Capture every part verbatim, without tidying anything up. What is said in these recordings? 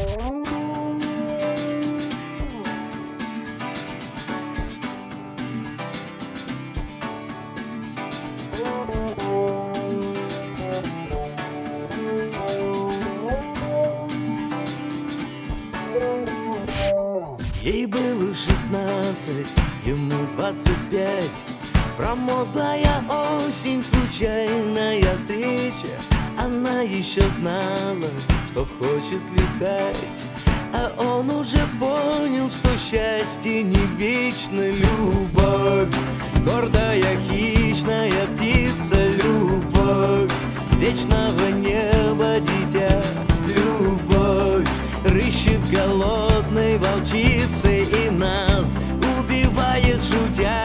Ей было шестнадцать, ему двадцать пять. Промозглая осень, случайная встреча. Она еще знала, что хочет летать, а он уже понял, что счастье не вечно. Любовь, гордая хищная птица. Любовь, вечного неба дитя. Любовь, рыщет голодной волчицей и нас убивает шутя.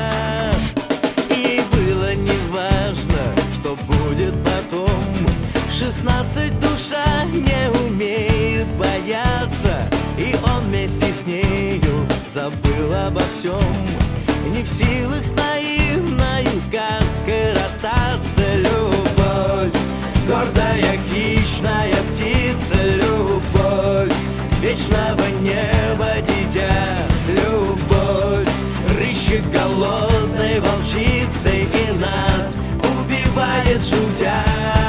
Ей было неважно, что будет потом. Шестнадцать душа не умеет бояться, и он вместе с нею забыл обо всем. Не в силах с наивною сказкой расстаться. Любовь, гордая хищная птица. Любовь, вечного неба дитя. Любовь, рыщет голодной волчицей и нас убивает шутя.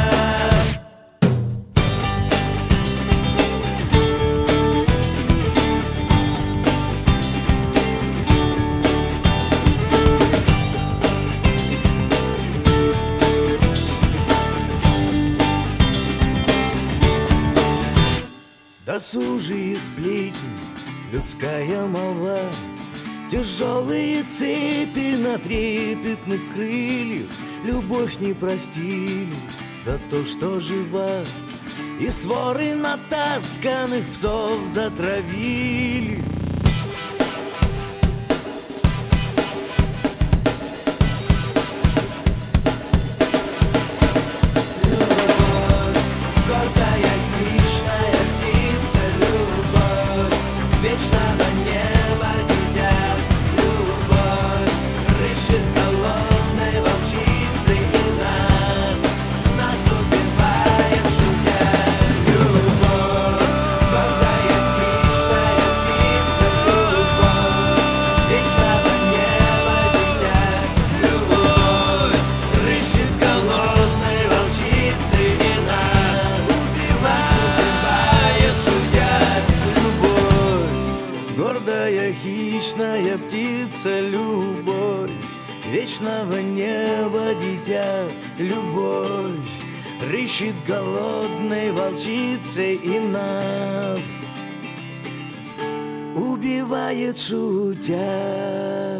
Досужие сплетни, людская молва, тяжелые цепи на трепетных крыльях. Любовь не простили за то, что жива, и своры натасканных псов затравили. Гордая хищная птица. Любовь, вечного неба дитя. Любовь, рыщет голодной волчицей и нас убивает шутя.